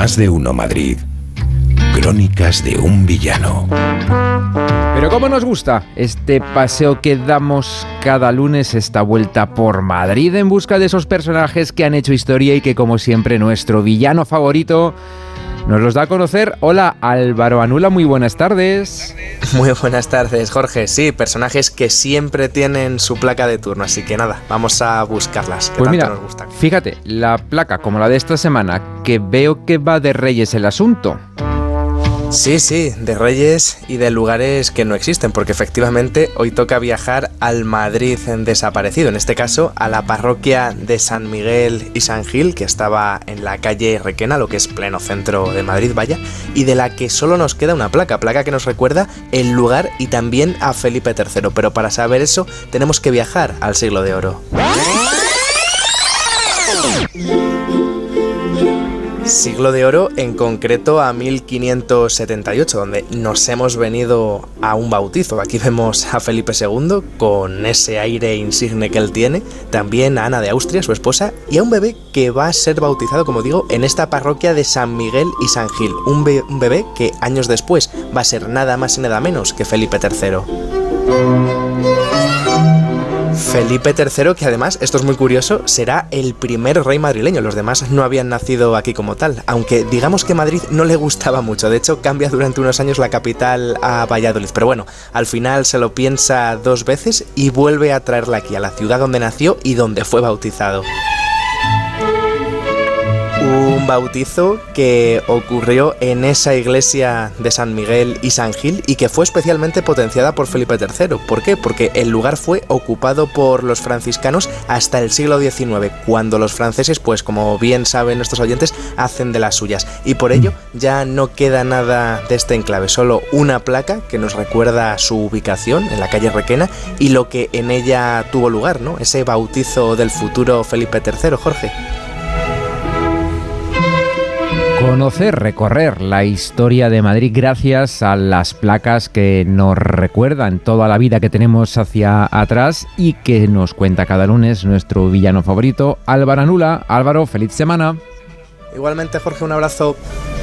Más de uno Madrid. Crónicas de un villano. Pero cómo nos gusta este paseo que damos cada lunes, esta vuelta por Madrid en busca de esos personajes que han hecho historia y que, como siempre, nuestro villano favorito nos los da a conocer. Hola, Álvaro Anula, muy buenas tardes. Muy buenas tardes, Jorge. Sí, personajes que siempre tienen su placa de turno, así que nada, vamos a buscarlas, que pues tanto mira, nos gustan. Fíjate, la placa como la de esta semana, que veo que va de Reyes el asunto. Sí, de reyes y de lugares que no existen, porque efectivamente hoy toca viajar al Madrid desaparecido, en este caso a la parroquia de San Miguel y San Gil, que estaba en la calle Requena, lo que es pleno centro de Madrid, vaya, y de la que solo nos queda una placa que nos recuerda el lugar y también a Felipe III, pero para saber eso tenemos que viajar al Siglo de Oro. Siglo de Oro, en concreto a 1578, donde nos hemos venido a un bautizo. Aquí vemos a Felipe II con ese aire insigne que él tiene, también a Ana de Austria, su esposa, y a un bebé que va a ser bautizado, como digo, en esta parroquia de San Miguel y San Gil. Un bebé que años después va a ser nada más y nada menos que Felipe III. Felipe III, que además, esto es muy curioso, será el primer rey madrileño. Los demás no habían nacido aquí como tal, aunque digamos que Madrid no le gustaba mucho. De hecho, cambia durante unos años la capital a Valladolid. Pero bueno, al final se lo piensa dos veces y vuelve a traerla aquí, a la ciudad donde nació y donde fue bautizado. Un bautizo que ocurrió en esa iglesia de San Miguel y San Gil y que fue especialmente potenciada por Felipe III. ¿Por qué? Porque el lugar fue ocupado por los franciscanos hasta el siglo XIX, cuando los franceses, pues como bien saben nuestros oyentes, hacen de las suyas. Y por ello ya no queda nada de este enclave, solo una placa que nos recuerda su ubicación en la calle Requena y lo que en ella tuvo lugar, ¿no? Ese bautizo del futuro Felipe III, Jorge. Conocer, recorrer la historia de Madrid gracias a las placas que nos recuerdan toda la vida que tenemos hacia atrás y que nos cuenta cada lunes nuestro villano favorito, Álvaro Anula. Álvaro, feliz semana. Igualmente, Jorge, un abrazo.